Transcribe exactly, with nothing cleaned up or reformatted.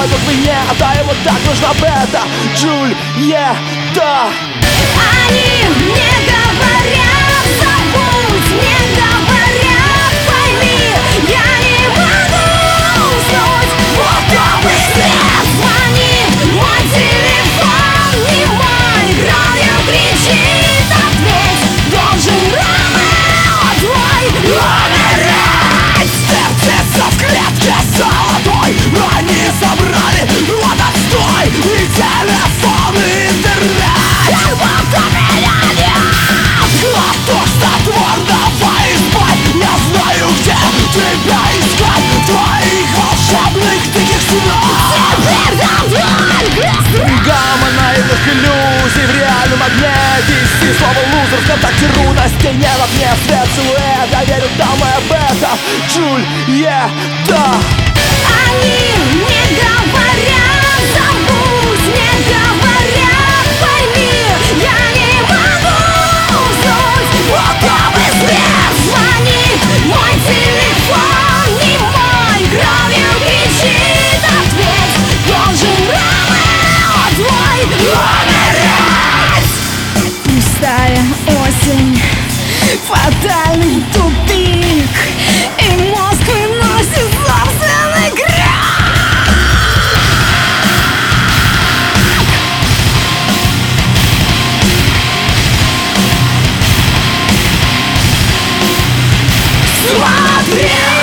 делать вдвойне, а да, ему так нужна бета Джульетта. Они мне говорят, забудь, мне говорят, пойми, я не могу уснуть, вот такой свет. Звони, мой телефон не мой, кровью кричит, ответь, должен Ромео твой умереть. Сердце в клетке золотой, они забрали вот отстой и телефон, и интернет. Вот у меня нет. Лоток затвор, давай спать, я знаю, где тебя искать, в твоих волшебных диких снах. Теперь там только Гамма наивных иллюзий в реальном огне. Вести слово лузер, ВКонтакте ру на стене, в окне свет, силуэт. Я верю, там моя бета Джульетта. Они мне говорят, забудь, мне говорят, пойми, я не могу уснуть, вот такой свет. Звони, мой телефон не мой, кровью кричит, ответь, должен Ромео твой умереть. Пустая осень, фатальный тупик, и мозг выносит собственный крик. Смотри!